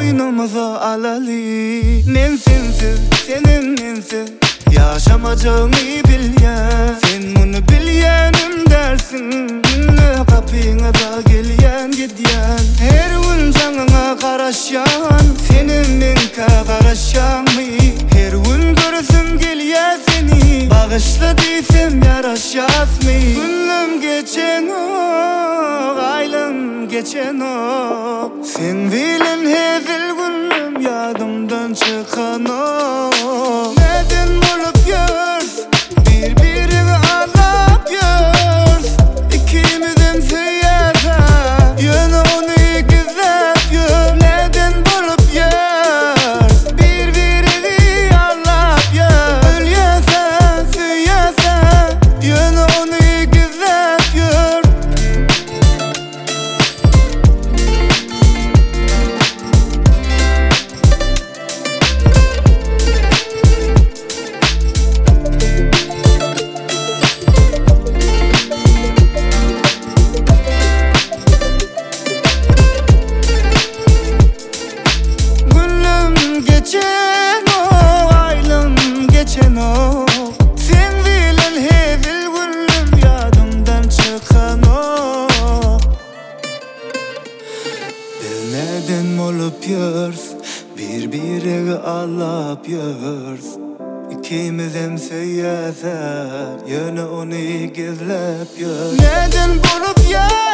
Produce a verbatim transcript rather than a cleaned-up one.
Koynumuza alali. Men sensiz, senin mensiz yaşamayacağımı bilyen. Sen bunu bilyenim dersin. Kapıyına da gelyen gidyen. Her gün canına karaşan, senin minka karaşan mı? Her gün görürsün gelye seni, bağışla diysem yaraşas mı? Günlüm geçen o, aylım geçen o. Sen bilen hezil günlüm yadımdan çıkan o. Neden bulup yörs, birbirini ağlap yörs. İkimizin sıyasa, yönü onu gizlep yör. Neden bulup yörs, birbirini ağlap yör. Ölyasa, sıyasa, yönü onu gizlep yör. Geçen o, aylım geçen o. Sen bilen hezil günlüm yadımdan çıkan o. Biz neden olup yörs, birbirine ağlap yörs. İkimiz hem siyasat, yönü onu gizlep yörs. Neden bulup yörs,